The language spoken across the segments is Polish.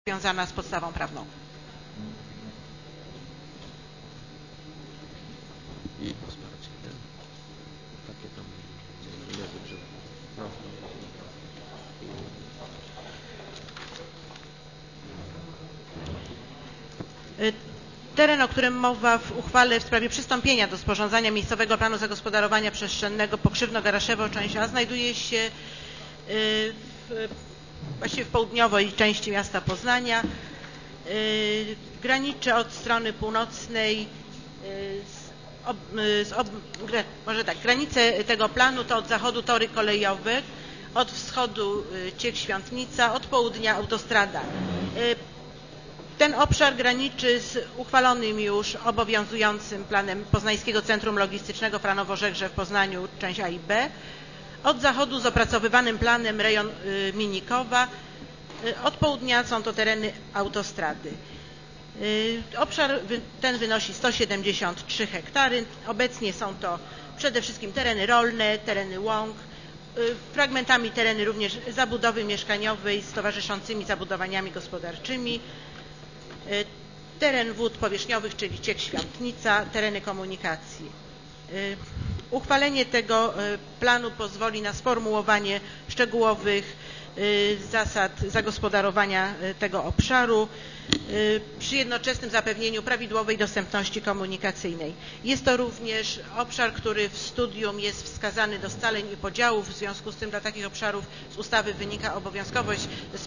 związana z podstawą prawną. I wsparcie, nie? Takie tam że no. Teren, o którym mowa w uchwale w sprawie przystąpienia do sporządzania miejscowego planu zagospodarowania przestrzennego Pokrzywno-Garaszewo, część A, znajduje się właściwie w południowej części miasta Poznania. Graniczy od strony północnej granice tego planu to od zachodu tory kolejowe, od wschodu Ciech Świątnica, od południa autostrada. Ten obszar graniczy z uchwalonym już obowiązującym planem Poznańskiego Centrum Logistycznego Pranowo-Żegrze w Poznaniu, część A i B. Od zachodu z opracowywanym planem rejon Minikowa. Od południa są to tereny autostrady. Obszar ten wynosi 173 hektary. Obecnie są to przede wszystkim tereny rolne, tereny łąk, fragmentami tereny również zabudowy mieszkaniowej z towarzyszącymi zabudowaniami gospodarczymi, teren wód powierzchniowych, czyli Ciech Świątnica, tereny komunikacji. Uchwalenie tego planu pozwoli na sformułowanie szczegółowych zasad zagospodarowania tego obszaru przy jednoczesnym zapewnieniu prawidłowej dostępności komunikacyjnej. Jest to również obszar, który w studium jest wskazany do scaleń i podziałów. W związku z tym dla takich obszarów z ustawy wynika obowiązkowość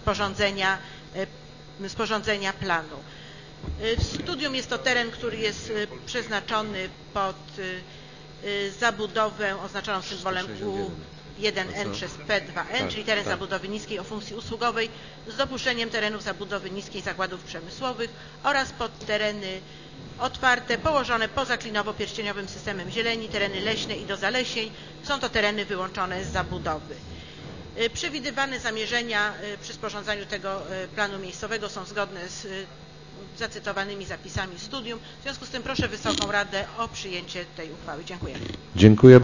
sporządzenia planu. W studium jest to teren, który jest przeznaczony pod zabudowę oznaczoną symbolem U1N przez P2N, czyli teren zabudowy niskiej o funkcji usługowej z dopuszczeniem terenów zabudowy niskiej zakładów przemysłowych oraz pod tereny otwarte położone poza klinowo-pierścieniowym systemem zieleni, tereny leśne i do zalesień. Są to tereny wyłączone z zabudowy. Przewidywane zamierzenia przy sporządzaniu tego planu miejscowego są zgodne z zacytowanymi zapisami studium. W związku z tym proszę Wysoką Radę o przyjęcie tej uchwały. Dziękuję. Dziękuję.